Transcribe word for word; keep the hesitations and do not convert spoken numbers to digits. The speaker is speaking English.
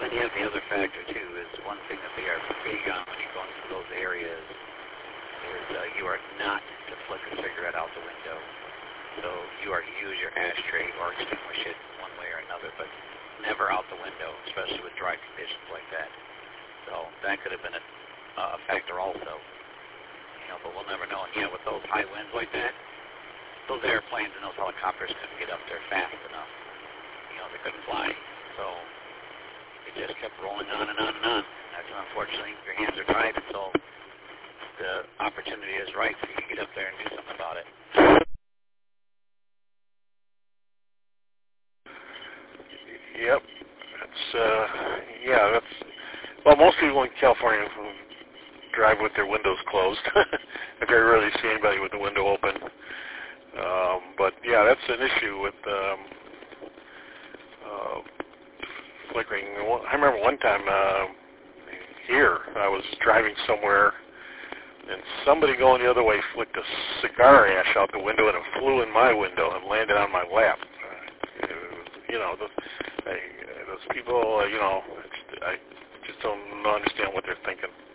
then you have the other factor, too, is one thing that they are big on when you go into those areas is uh, you are not to flick a cigarette out the window. So you are to use your ashtray or extinguish it one way or another, but never out the window, especially with dry conditions like that. So that could have been a, uh, a factor also. You know, but we'll never know. And yeah, with those high winds like that, those airplanes and those helicopters couldn't get up there fast enough. You know, they couldn't fly. So it just kept rolling on and on and on. That's unfortunately, your hands are tied until the opportunity is right for you to get up there and do something about it. Yep. That's, uh, yeah, that's, well, most people in California drive with their windows closed. I very rarely see anybody with the window open. Um, but, yeah, that's an issue with um, uh, flickering. I remember one time uh, here, I was driving somewhere, and somebody going the other way flicked a cigar ash out the window, and it flew in my window and landed on my lap. Uh, it was, you know, the, I, those people, uh, you know, it's, I just don't understand what they're thinking.